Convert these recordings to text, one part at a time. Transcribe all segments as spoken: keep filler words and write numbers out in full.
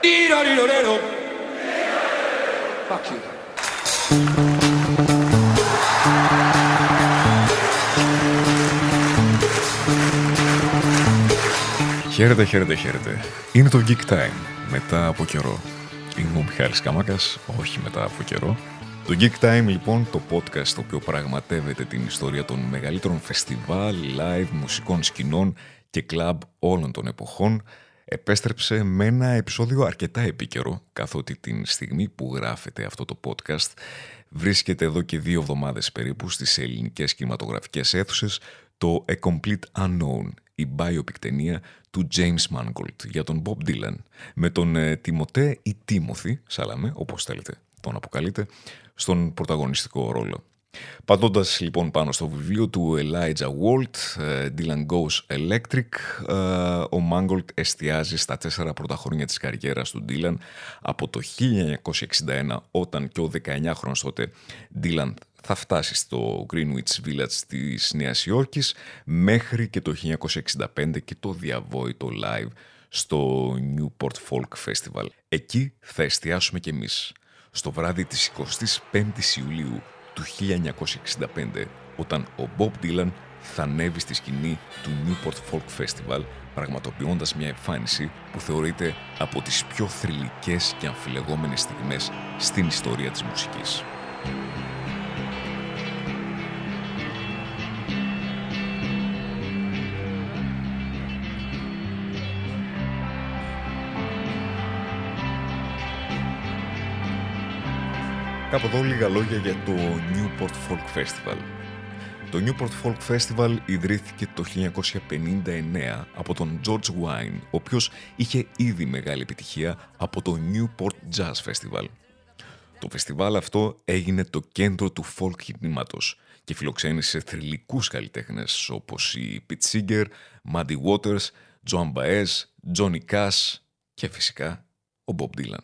Fuck you. Χαίρετε, χαίρετε, χαίρετε. Είναι το Geek Time, μετά από καιρό. Είμαι ο Μιχάλης Καμάκας, όχι μετά από καιρό. Το Geek Time, λοιπόν, το podcast το οποίο πραγματεύεται την ιστορία των μεγαλύτερων φεστιβάλ, live, μουσικών σκηνών και κλαμπ όλων των εποχών, επέστρεψε με ένα επεισόδιο αρκετά επίκαιρο, καθότι την στιγμή που γράφεται αυτό το podcast βρίσκεται εδώ και δύο εβδομάδες περίπου στις ελληνικές κινηματογραφικές αίθουσες το A Complete Unknown, η biopic ταινία του James Mangold για τον Bob Dylan, με τον ε, Τιμωτέ ή Τίμωθη Σαλαμέ, όπως θέλετε τον αποκαλείτε, στον πρωταγωνιστικό ρόλο. Πατώντας λοιπόν πάνω στο βιβλίο του Elijah Walt, Dylan Goes Electric, ο Mangold εστιάζει στα τέσσερα πρώτα χρόνια της καριέρας του Dylan, από το χίλια εννιακόσια εξήντα ένα, όταν και ο δεκαεννιάχρονος τότε Dylan θα φτάσει στο Greenwich Village της Νέας Υόρκης, μέχρι και το χίλια εννιακόσια εξήντα πέντε και το διαβόητο live στο Newport Folk Festival. Εκεί θα εστιάσουμε κι εμείς, στο βράδυ της εικοστής πέμπτης Ιουλίου του χίλια εννιακόσια εξήντα πέντε, όταν ο Bob Dylan θα ανέβει στη σκηνή του Newport Folk Festival, πραγματοποιώντας μια εμφάνιση που θεωρείται από τις πιο θρυλικές και αμφιλεγόμενες στιγμές στην ιστορία της μουσικής. Κάπου εδώ λίγα λόγια για το Newport Folk Festival. Το Newport Folk Festival ιδρύθηκε το χίλια εννιακόσια πενήντα εννέα από τον George Wein, ο οποίος είχε ήδη μεγάλη επιτυχία από το Newport Jazz Festival. Το φεστιβάλ αυτό έγινε το κέντρο του folk κινήματος και φιλοξένησε θρυλικούς καλλιτέχνες όπως οι Pete Seeger, Muddy Waters, Joan Baez, Johnny Cash και φυσικά ο Bob Dylan.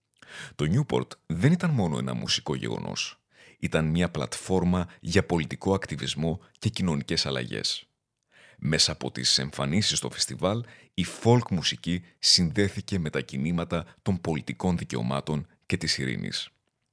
Το Newport δεν ήταν μόνο ένα μουσικό γεγονός. Ήταν μια πλατφόρμα για πολιτικό ακτιβισμό και κοινωνικές αλλαγές. Μέσα από τις εμφανίσεις στο φεστιβάλ, η folk μουσική συνδέθηκε με τα κινήματα των πολιτικών δικαιωμάτων και της ειρήνης.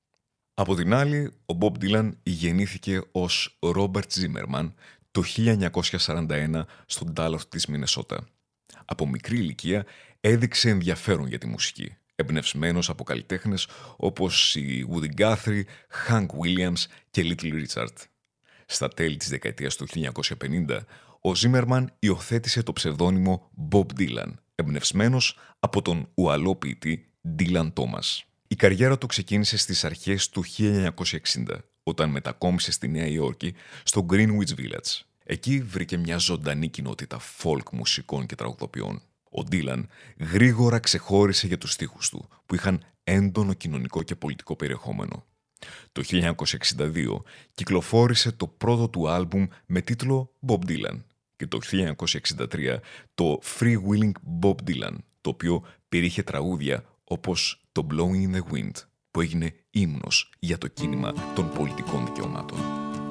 Από την άλλη, ο Bob Dylan γεννήθηκε ως Robert Zimmerman το χίλια εννιακόσια σαράντα ένα στον Ντάλλας της Μινεσότα. Από μικρή ηλικία έδειξε ενδιαφέρον για τη μουσική, εμπνευσμένος από καλλιτέχνες όπως οι Woody Guthrie, Hank Williams και Little Richard. Στα τέλη της δεκαετίας του χίλια εννιακόσια πενήντα, ο Zimmerman υιοθέτησε το ψευδώνυμο Bob Dylan, εμπνευσμένος από τον ουαλό ποιητή Dylan Thomas. Η καριέρα του ξεκίνησε στις αρχές του χίλια εννιακόσια εξήντα, όταν μετακόμισε στη Νέα Υόρκη, στο Greenwich Village. Εκεί βρήκε μια ζωντανή κοινότητα folk μουσικών και τραγουδοποιών. Ο Dylan γρήγορα ξεχώρισε για τους στίχους του, που είχαν έντονο κοινωνικό και πολιτικό περιεχόμενο. Το χίλια εννιακόσια εξήντα δύο κυκλοφόρησε το πρώτο του άλμπουμ με τίτλο Bob Dylan και το χίλια εννιακόσια εξήντα τρία το Free Willing Bob Dylan, το οποίο περιείχε τραγούδια όπως το Blowing in the Wind, που έγινε ύμνος για το κίνημα των πολιτικών δικαιωμάτων.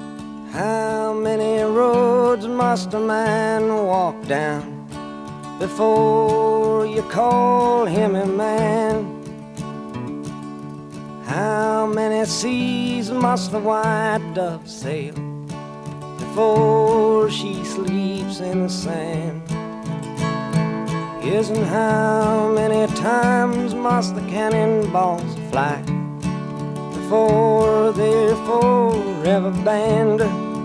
How many roads must a man walk down before you call him a man? How many seas must the white dove sail before she sleeps in the sand? Yes, and how many times must the cannonballs fly before they're forever banned?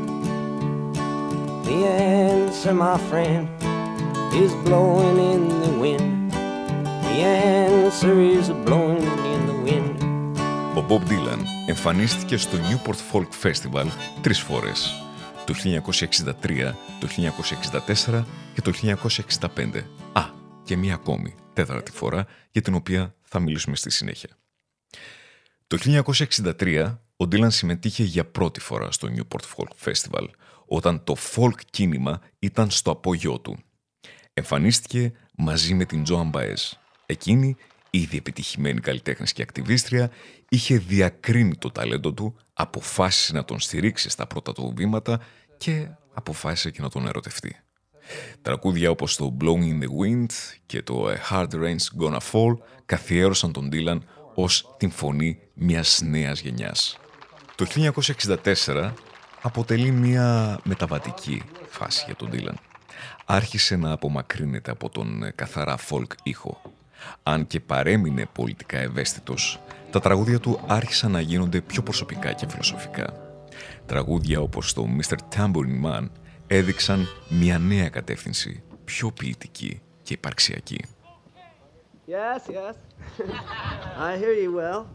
The answer, my friend, is blowing in the wind. The answer is blowing in the wind. Ο Bob Dylan εμφανίστηκε στο Newport Folk Festival τρεις φορές. Το χίλια εννιακόσια εξήντα τρία, το χίλια εννιακόσια εξήντα τέσσερα και το χίλια εννιακόσια εξήντα πέντε. Α, και μία ακόμη, τέταρτη φορά, για την οποία θα μιλήσουμε στη συνέχεια. Το χίλια εννιακόσια εξήντα τρία, ο Dylan συμμετείχε για πρώτη φορά στο Newport Folk Festival, όταν το folk κίνημα ήταν στο απόγειό του. Εμφανίστηκε μαζί με την Joan Baez. Εκείνη, ήδη επιτυχημένη καλλιτέχνης και ακτιβίστρια, είχε διακρίνει το ταλέντο του, αποφάσισε να τον στηρίξει στα πρώτα του βήματα και αποφάσισε και να τον ερωτευτεί. Τραγούδια όπως το Blowing in the Wind και το A Hard Rain's Gonna Fall καθιέρωσαν τον Dylan ως την φωνή μιας νέας γενιάς. Το χίλια εννιακόσια εξήντα τέσσερα αποτελεί μια μεταβατική φάση για τον Dylan. Άρχισε να απομακρύνεται από τον καθαρά folk ήχο. Αν και παρέμεινε πολιτικά ευαίσθητος, τα τραγούδια του άρχισαν να γίνονται πιο προσωπικά και φιλοσοφικά. Τραγούδια όπως το μίστερ Tambourine Man έδειξαν μια νέα κατεύθυνση, πιο ποιητική και υπαρξιακή. Yes, yes. I hear you well.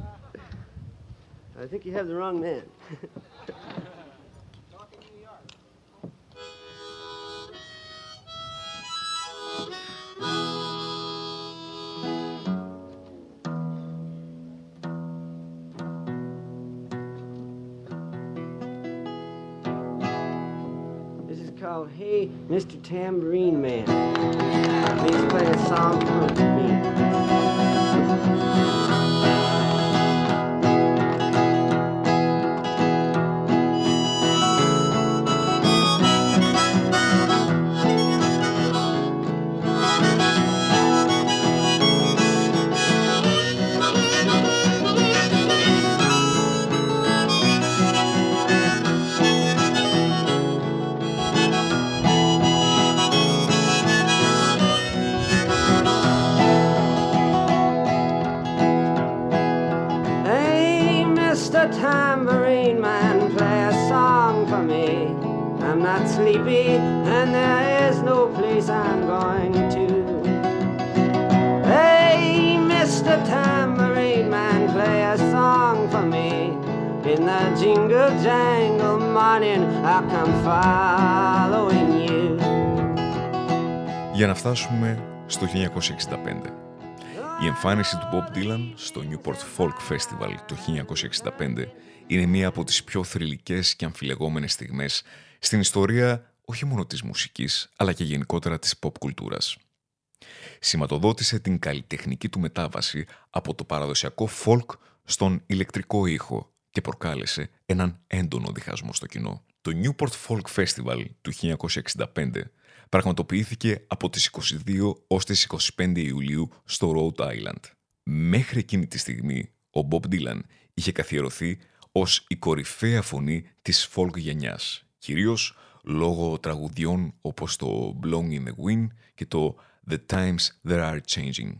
I think you have the wrong man. Called Hey, Mister Tambourine Man. Please play a song for me. Tambourine man, play a song for me. I'm not sleepy and there is no place I'm going to. Hey, Mister Tambourine man, play a song for me. In the jingle jangle morning I'll come following you. Για να φτάσουμε στο χίλια εννιακόσια εξήντα πέντε. Η εμφάνιση του Bob Dylan στο Newport Folk Festival το χίλια εννιακόσια εξήντα πέντε είναι μία από τις πιο θρυλικές και αμφιλεγόμενες στιγμές στην ιστορία όχι μόνο της μουσικής, αλλά και γενικότερα της pop κουλτούρας. Σηματοδότησε την καλλιτεχνική του μετάβαση από το παραδοσιακό folk στον ηλεκτρικό ήχο και προκάλεσε έναν έντονο διχασμό στο κοινό. Το Newport Folk Festival του χίλια εννιακόσια εξήντα πέντε πραγματοποιήθηκε από τις είκοσι δύο ως τις είκοσι πέντε Ιουλίου στο Rhode Island. Μέχρι εκείνη τη στιγμή, ο Bob Dylan είχε καθιερωθεί ως η κορυφαία φωνή της folk γενιάς, κυρίως λόγω τραγουδιών όπως το Blowing in the Wind και το The Times That Are Changing.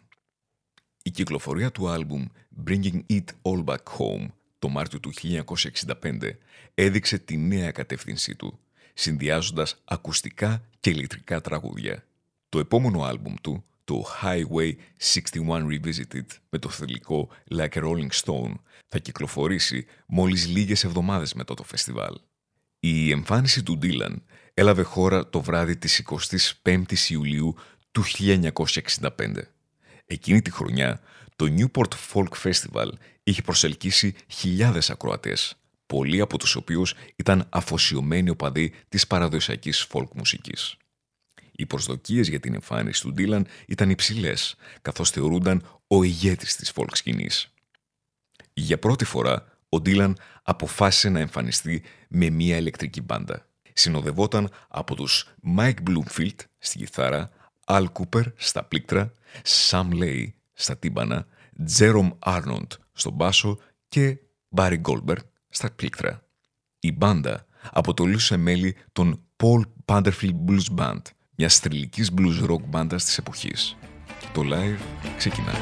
Η κυκλοφορία του άλμπουμ Bringing It All Back Home το Μάρτιο του χίλια εννιακόσια εξήντα πέντε έδειξε τη νέα κατεύθυνσή του, συνδυάζοντας ακουστικά και ηλεκτρικά τραγούδια. Το επόμενο άλμπουμ του, το Highway εξήντα ένα Revisited με το θρυλικό Like a Rolling Stone, θα κυκλοφορήσει μόλις λίγες εβδομάδες μετά το φεστιβάλ. Η εμφάνιση του Dylan έλαβε χώρα το βράδυ της εικοστής πέμπτης Ιουλίου του χίλια εννιακόσια εξήντα πέντε. Εκείνη τη χρονιά, το Newport Folk Festival είχε προσελκύσει χιλιάδες ακροατές, πολλοί από τους οποίους ήταν αφοσιωμένοι οπαδοί της παραδοσιακής folk μουσικής. Οι προσδοκίες για την εμφάνιση του Dylan ήταν υψηλές, καθώς θεωρούνταν ο ηγέτης της folk σκηνής. Για πρώτη φορά, ο Dylan αποφάσισε να εμφανιστεί με μια ηλεκτρική μπάντα. Συνοδευόταν από τους Mike Bloomfield στη κιθάρα, Al Cooper στα πλήκτρα, Sam Lay στα τύμπανα, Jerome Arnold στο μπάσο και Barry Goldberg στα πλήκτρα. Η μπάντα αποτελούσε μέλη των Paul Panderfield Blues Band, μιας θρυλικής blues rock μπάντας της εποχής. Το live ξεκινά.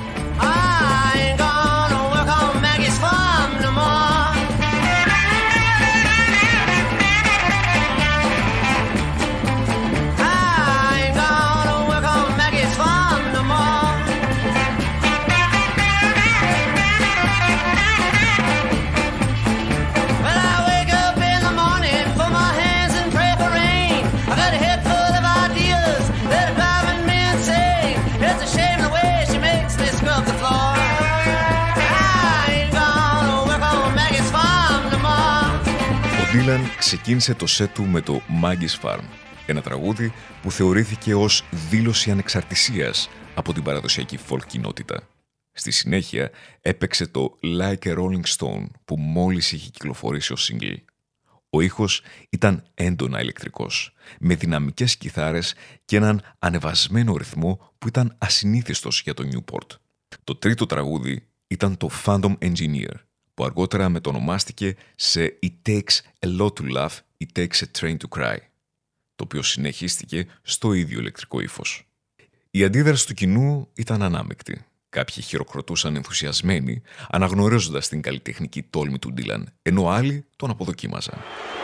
Ο Dylan ξεκίνησε το σετ του με το Maggie's Farm, ένα τραγούδι που θεωρήθηκε ως δήλωση ανεξαρτησίας από την παραδοσιακή folk κοινότητα. Στη συνέχεια έπαιξε το Like a Rolling Stone που μόλις είχε κυκλοφορήσει ως single. Ο ήχος ήταν έντονα ηλεκτρικός, με δυναμικές κιθάρες και έναν ανεβασμένο ρυθμό που ήταν ασυνήθιστος για το Newport. Το τρίτο τραγούδι ήταν το Phantom Engineer, που αργότερα μετονομάστηκε σε It Takes a Lot to Laugh, It Takes a Train to Cry, το οποίο συνεχίστηκε στο ίδιο ηλεκτρικό ύφος. Η αντίδραση του κοινού ήταν ανάμεικτη. Κάποιοι χειροκροτούσαν ενθουσιασμένοι, αναγνωρίζοντας την καλλιτεχνική τόλμη του Dylan, ενώ άλλοι τον αποδοκίμαζαν.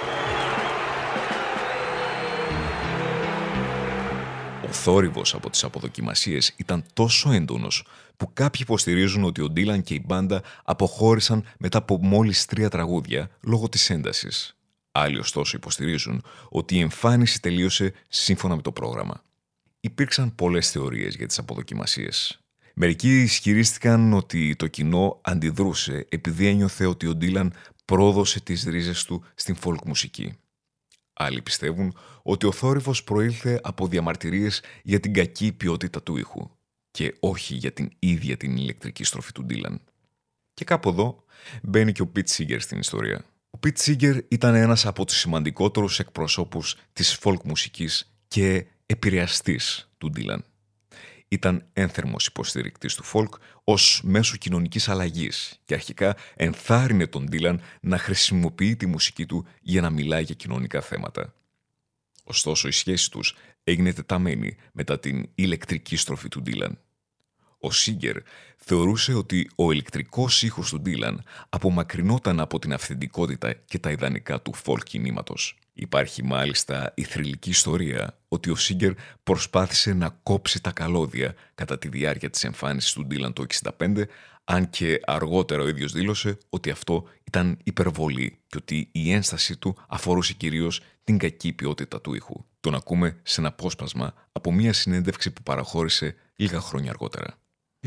Ο θόρυβος από τις αποδοκιμασίες ήταν τόσο έντονος που κάποιοι υποστηρίζουν ότι ο Dylan και η μπάντα αποχώρησαν μετά από μόλις τρία τραγούδια λόγω της έντασης. Άλλοι ωστόσο υποστηρίζουν ότι η εμφάνιση τελείωσε σύμφωνα με το πρόγραμμα. Υπήρξαν πολλές θεωρίες για τις αποδοκιμασίες. Μερικοί ισχυρίστηκαν ότι το κοινό αντιδρούσε επειδή ένιωθε ότι ο Dylan πρόδωσε τις ρίζες του στην folk μουσική. Άλλοι πιστεύουν ότι ο θόρυβος προήλθε από διαμαρτυρίες για την κακή ποιότητα του ήχου και όχι για την ίδια την ηλεκτρική στροφή του Dylan. Και κάπου εδώ μπαίνει και ο Pete Seeger στην ιστορία. Ο Pete Seeger ήταν ένας από τους σημαντικότερους εκπροσώπους της folk μουσικής και επηρεαστής του Dylan. Ήταν ένθερμος υποστηρικτής του folk ως μέσο κοινωνικής αλλαγής και αρχικά ενθάρρυνε τον Dylan να χρησιμοποιεί τη μουσική του για να μιλάει για κοινωνικά θέματα. Ωστόσο η σχέση τους έγινε τεταμένη μετά την ηλεκτρική στροφή του Dylan. Ο Seeger θεωρούσε ότι ο ηλεκτρικός ήχος του Dylan απομακρυνόταν από την αυθεντικότητα και τα ιδανικά του folk κινήματος. Υπάρχει μάλιστα η θρυλική ιστορία ότι ο Seeger προσπάθησε να κόψει τα καλώδια κατά τη διάρκεια της εμφάνισης του Dylan το εξήντα πέντε, αν και αργότερα ο ίδιος δήλωσε ότι αυτό ήταν υπερβολή και ότι η ένστασή του αφορούσε κυρίως την κακή ποιότητα του ήχου. Τον ακούμε σε ένα απόσπασμα από μια συνέντευξη που παραχώρησε λίγα χρόνια αργότερα.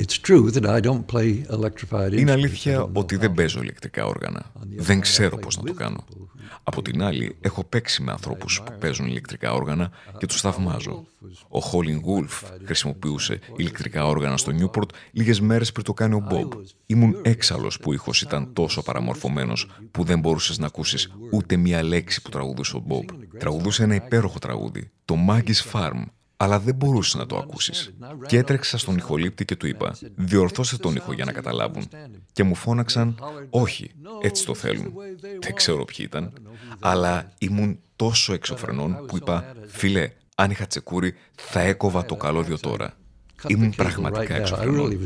Είναι αλήθεια ότι δεν παίζω ηλεκτρικά όργανα. Δεν ξέρω πώς να το κάνω. Από την άλλη, έχω παίξει με ανθρώπους που παίζουν ηλεκτρικά όργανα και τους θαυμάζω. Ο Howlin' Wolf χρησιμοποιούσε ηλεκτρικά όργανα στο Newport λίγες μέρες πριν το κάνει ο Bob. Ήμουν έξαλλος που ο ήχος ήταν τόσο παραμορφωμένος που δεν μπορούσες να ακούσεις ούτε μία λέξη που τραγουδούσε ο Bob. Τραγουδούσε ένα υπέροχο τραγούδι, το Maggie's Farm, αλλά δεν μπορούσε να το ακούσεις. Και έτρεξα στον ηχολήπτη και του είπα «Διορθώστε τον ήχο για να καταλάβουν». Και μου φώναξαν «Όχι, έτσι το θέλουν». Δεν ξέρω ποιοι ήταν, αλλά ήμουν τόσο εξωφρενών που είπα «Φίλε, αν είχα τσεκούρι θα έκοβα το καλώδιο τώρα». Ήμουν πραγματικά εξωφρενών.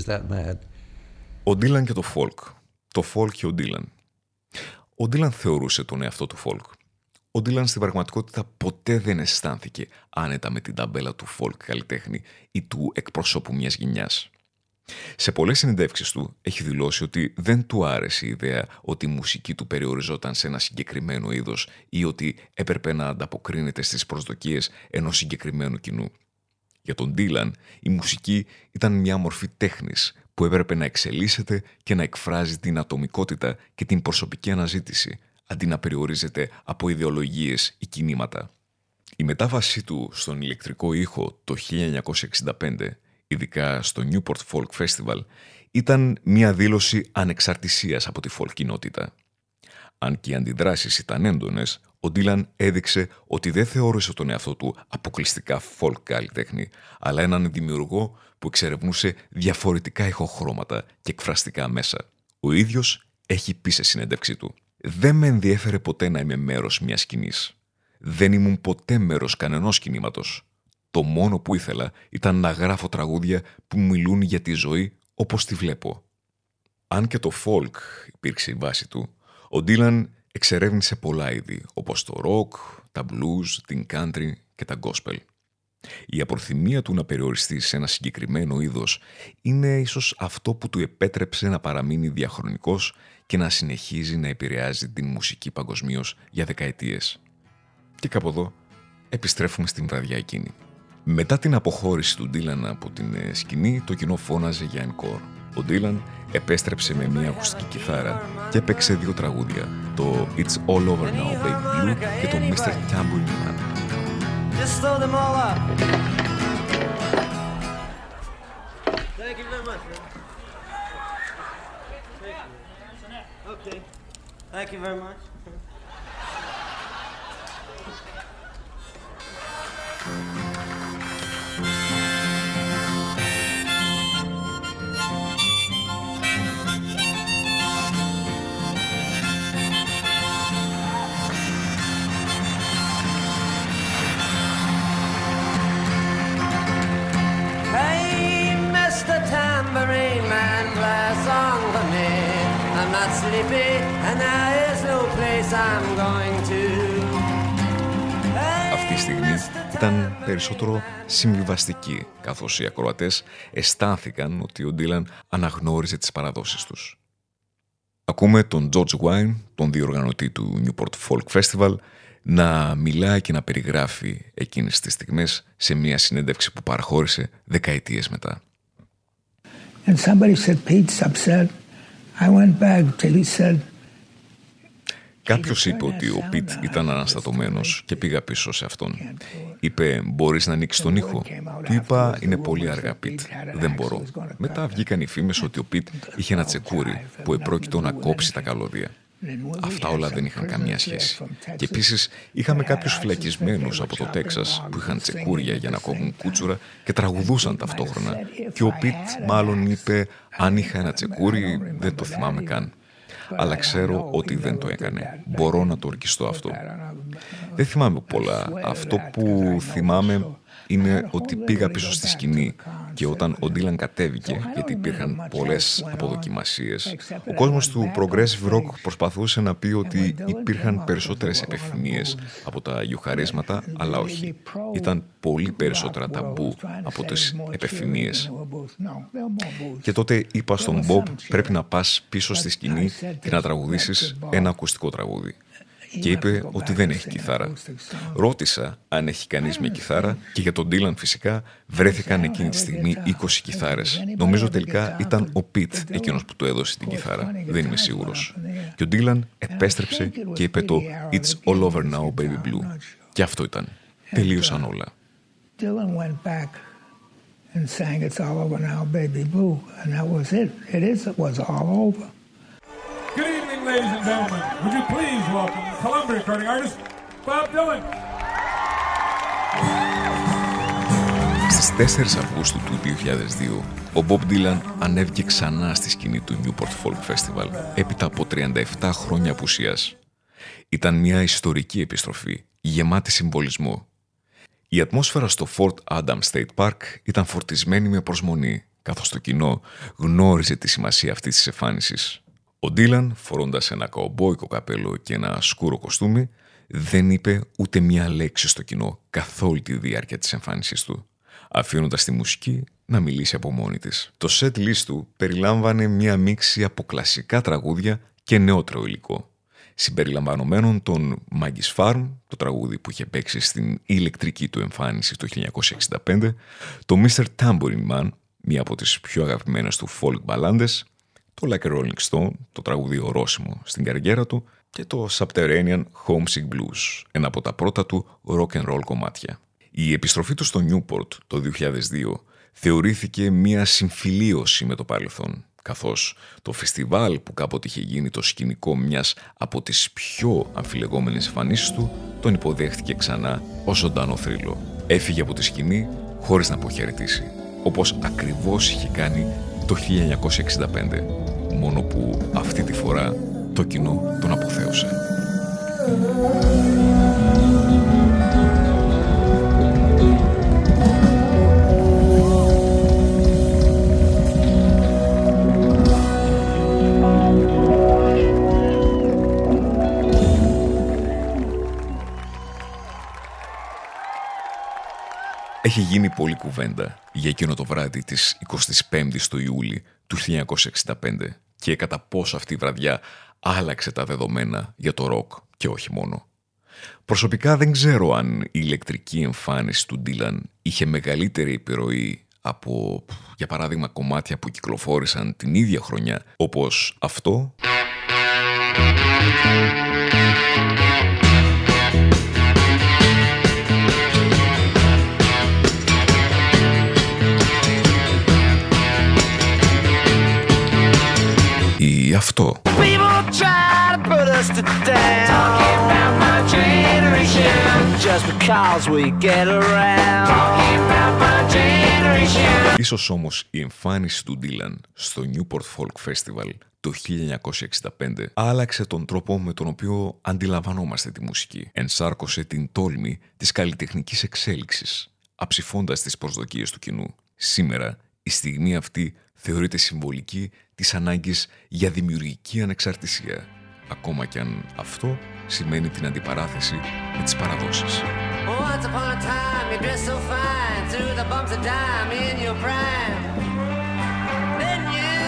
Ο Dylan και το folk. Το folk και ο Dylan. Ο Dylan θεωρούσε τον εαυτό του folk. Ο Dylan στην πραγματικότητα ποτέ δεν αισθάνθηκε άνετα με την ταμπέλα του folk καλλιτέχνη ή του εκπροσώπου μιας γενιάς. Σε πολλές συνεντεύξεις του έχει δηλώσει ότι δεν του άρεσε η ιδέα ότι η μουσική του περιοριζόταν σε ένα συγκεκριμένο είδος ή ότι έπρεπε να ανταποκρίνεται στις προσδοκίες ενός συγκεκριμένου κοινού. Για τον Dylan, η μουσική ήταν μια μορφή τέχνης που έπρεπε να εξελίσσεται και να εκφράζει την ατομικότητα και την προσωπική αναζήτηση, αντί να περιορίζεται από ιδεολογίες ή κινήματα. Η μετάβασή του στον ηλεκτρικό ήχο το χίλια εννιακόσια εξήντα πέντε, ειδικά στο Newport Folk Festival, ήταν μια δήλωση ανεξαρτησίας από τη folk κοινότητα. Αν και οι αντιδράσεις ήταν έντονες, ο Dylan έδειξε ότι δεν θεώρησε τον εαυτό του αποκλειστικά folk καλλιτέχνη, αλλά έναν δημιουργό που εξερευνούσε διαφορετικά ηχοχρώματα και εκφραστικά μέσα. Ο ίδιος έχει πει σε συνέντευξή του «Δεν με ενδιέφερε ποτέ να είμαι μέρος μιας σκηνής. Δεν ήμουν ποτέ μέρος κανενός κινήματος. Το μόνο που ήθελα ήταν να γράφω τραγούδια που μιλούν για τη ζωή όπως τη βλέπω». Αν και το folk υπήρξε η βάση του, ο Dylan εξερεύνησε πολλά είδη, όπως το rock, τα blues, την country και τα gospel. Η απροθυμία του να περιοριστεί σε ένα συγκεκριμένο είδος είναι ίσως αυτό που του επέτρεψε να παραμείνει διαχρονικός και να συνεχίζει να επηρεάζει την μουσική παγκοσμίως για δεκαετίες. Και κάπου εδώ επιστρέφουμε στην βραδιά εκείνη. Μετά την αποχώρηση του Dylan από την σκηνή, το κοινό φώναζε για encore. Ο Dylan επέστρεψε με μια ακουστική κιθάρα και έπαιξε δύο τραγούδια, το It's All Over Now, Baby Blue και το μίστερ Tambourine Man. Just throw them all up. Thank you very much, man. Thank you. Okay. Thank you very much. Tambourine man, play a song for me. I'm not sleepy and there is no place I'm going to. Αυτή η στιγμή ήταν περισσότερο συμβιβαστική, καθώς οι ακροατές αισθάνθηκαν ότι ο Ντίλαν αναγνώριζε τις παραδόσεις τους. Ακούμε τον George Wine, τον διοργανωτή του Newport Folk Festival, να μιλάει και να περιγράφει εκείνες τις στιγμές σε μια συνέντευξη που παραχώρησε δεκαετίες μετά. And somebody said, Pete's upset. I went back till he said... Κάποιος είπε ότι ο Πιτ ήταν αναστατωμένος και πήγα πίσω σε αυτόν. Είπε, μπορείς να ανοίξεις τον ήχο? Του είπα, είναι πολύ αργά, Πιτ. Δεν μπορώ. Μετά βγήκαν οι φήμες ότι ο Πιτ είχε ένα τσεκούρι που επρόκειτο να κόψει τα καλώδια. Αυτά όλα δεν είχαν καμία σχέση. Και επίσης είχαμε κάποιους φυλακισμένους από το Τέξας που είχαν τσεκούρια για να κόβουν κούτσουρα και τραγουδούσαν ταυτόχρονα. Και ο Πιτ μάλλον είπε, αν είχα ένα τσεκούρι δεν το θυμάμαι καν. Αλλά ξέρω ότι δεν το έκανε. Μπορώ να το ορκιστώ αυτό. Δεν θυμάμαι πολλά. Αυτό που θυμάμαι είναι ότι πήγα πίσω στη σκηνή και όταν ο Ντίλαν κατέβηκε, γιατί υπήρχαν πολλές αποδοκιμασίες, ο κόσμος του Progressive Rock προσπαθούσε να πει ότι υπήρχαν περισσότερες επιθυμίες από τα γιουχαρίσματα, αλλά όχι. Ήταν πολύ περισσότερα ταμπού από τις επιθυμίες. Και τότε είπα στον Μπομπ, πρέπει να πας πίσω στη σκηνή και να τραγουδήσεις ένα ακουστικό τραγούδι. Και είπε ότι δεν έχει κιθάρα. Ρώτησα αν έχει κανείς μια κιθάρα και για τον Ντίλαν φυσικά βρέθηκαν εκείνη τη στιγμή είκοσι κιθάρες. Νομίζω τελικά ήταν ο Πιτ εκείνος που του έδωσε την κιθάρα. Δεν είμαι σίγουρος. Και ο Ντίλαν επέστρεψε και είπε το «It's all over now, baby blue». Και αυτό ήταν. Τελείωσαν όλα. Good evening, ladies and gentlemen. Would you please welcome Columbia recording artist Bob Dylan. Στις τέσσερις Αυγούστου του δύο χιλιάδες δύο, ο Bob Dylan ανέβηκε ξανά στη σκηνή του Newport Folk Festival, έπειτα από τριάντα επτά χρόνια απουσίας. Ήταν μια ιστορική επιστροφή, γεμάτη συμβολισμό. Η ατμόσφαιρα στο Fort Adams State Park ήταν φορτισμένη με προσμονή, καθώς το κοινό γνώριζε τη σημασία αυτής της εμφάνισης. Ο Ντίλαν, φορώντας ένα καουμπόικο καπέλο και ένα σκούρο κοστούμι, δεν είπε ούτε μία λέξη στο κοινό καθ' όλη τη διάρκεια της εμφάνισης του, αφήνοντας τη μουσική να μιλήσει από μόνη της. Το set list του περιλάμβανε μία μίξη από κλασικά τραγούδια και νεότερο υλικό, συμπεριλαμβανομένων των Maggie's Farm, το τραγούδι που είχε παίξει στην ηλεκτρική του εμφάνιση το χίλια εννιακόσια εξήντα πέντε, το μίστερ Tambourine Man, μία από τις πιο αγαπημένες του folk μπαλάντες, το Like a Rolling Stone, το τραγούδι ορόσημο στην καριέρα του, και το Subterranean Homesick Blues, ένα από τα πρώτα του rock and roll κομμάτια. Η επιστροφή του στο Newport το δύο χιλιάδες δύο θεωρήθηκε μια συμφιλίωση με το παρελθόν, καθώς το φεστιβάλ που κάποτε είχε γίνει το σκηνικό μιας από τις πιο αμφιλεγόμενες εμφανίσεις του, τον υποδέχτηκε ξανά ως ζωντανό θρύλο. Έφυγε από τη σκηνή χωρίς να αποχαιρετήσει, όπως ακριβώς είχε κάνει το χίλια εννιακόσια εξήντα πέντε, μόνο που αυτή τη φορά το κοινό τον αποθέωσε. Έχει γίνει πολλή κουβέντα για εκείνο το βράδυ της εικοστής πέμπτης του Ιούλη του χίλια εννιακόσια εξήντα πέντε και κατά πόσο αυτή η βραδιά άλλαξε τα δεδομένα για το ροκ και όχι μόνο. Προσωπικά δεν ξέρω αν η ηλεκτρική εμφάνιση του Ντίλαν είχε μεγαλύτερη επιρροή από, για παράδειγμα, κομμάτια που κυκλοφόρησαν την ίδια χρονιά, όπως αυτό ή αυτό. to put us to down. Talking about my generation. Just because we get around. Talking about my generation. Ίσως όμως η εμφάνιση του Dylan στο Newport Folk Festival το χίλια εννιακόσια εξήντα πέντε άλλαξε τον τρόπο με τον οποίο αντιλαμβανόμαστε τη μουσική. Ενσάρκωσε την τόλμη της καλλιτεχνικής εξέλιξης, αψηφώντας τις προσδοκίες του κοινού. Σήμερα, η στιγμή αυτή θεωρείται συμβολική της ανάγκης για δημιουργική ανεξαρτησία, ακόμα κι αν αυτό σημαίνει την αντιπαράθεση με τις παραδόσεις. Once upon a time you dressed so fine, through the bumps of dime in your prime. Then you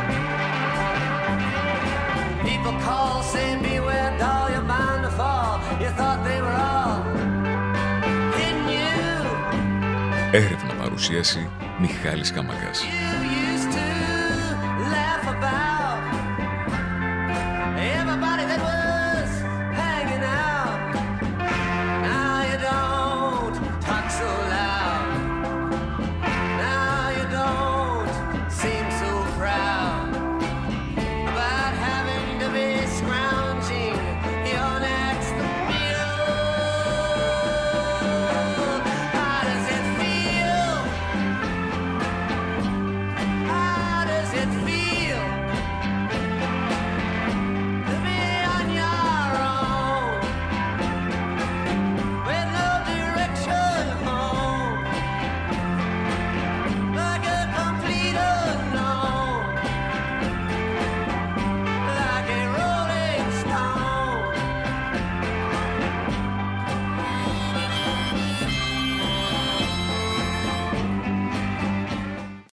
people call saying beware doll, you're bound to fall. You thought they were all hidden you. Έρευνα παρουσίαση Μιχάλης Καμακάς.